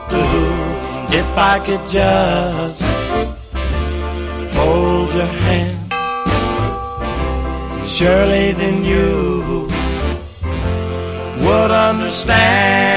do if I could just hold your hand. Surely then you would understand.